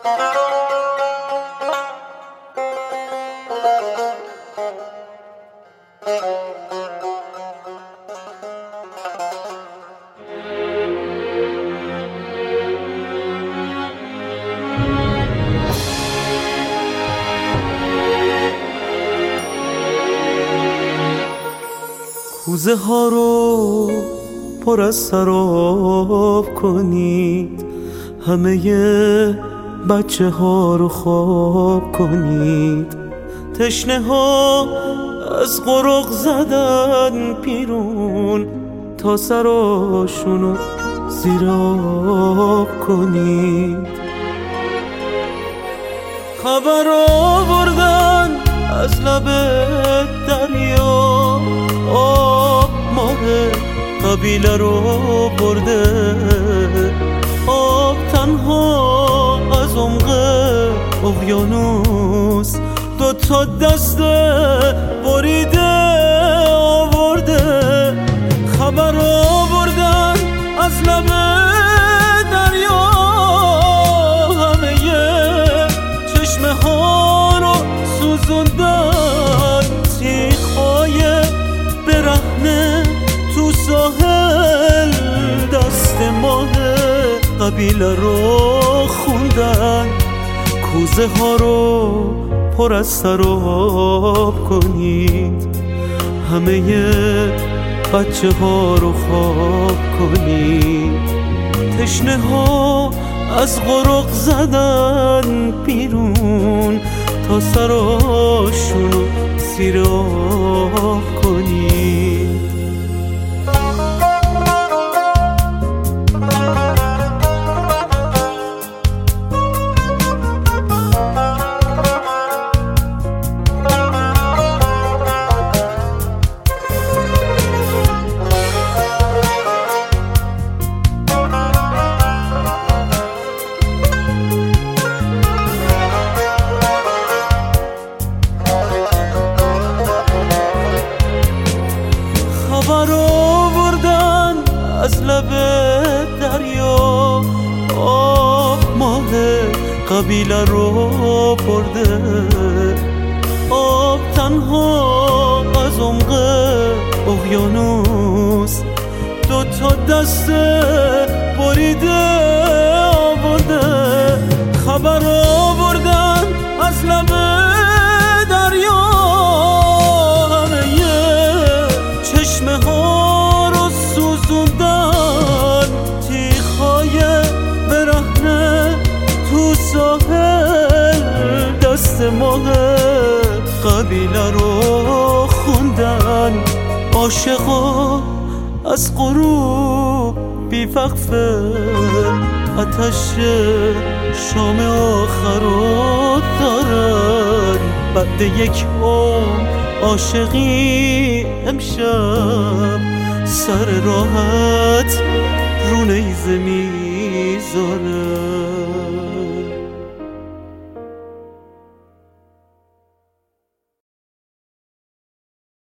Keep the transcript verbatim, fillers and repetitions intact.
کوزه ها رو پر از سراب کنید، همه بچه ها رو خواب کنید. تشنه ها از قرق زدن بیرون، تا سراشونو زیر آب کنید. خبر آوردن از لب دریا، آب ماه قبیله رو برده. آب تنها از عمق اقیانوس دو تا دست بریده آورده. خبر آوردن از لب دریا، همه چشمه ها رو سوزوندن. تیغ‌های برهنه تو ساحل دست ماه قبیله رو خوندن. کوزه ها رو پر از سراب کنید، همه بچه ها رو خواب کنید. تشنه ها از قرق زدن بیرون، تا سراشونو زیر آب کنید. خبر آوردن از لب دریا، آب ماه قبیله رو برده. آب تنها از عمق اقیانوس دو تا دست بریده آورده. خبر آوردن از لب دریا، چشمه ها رو سوزوندن. تیغ‌های برهنه تو ساحل دست ماه قبیله رو خوندن. عاشقا از غروب بی‌وقفه آتش شام آخر رو دارن. بعد یک عمر عاشقی امشب سر راحت رو نیزه میذاره.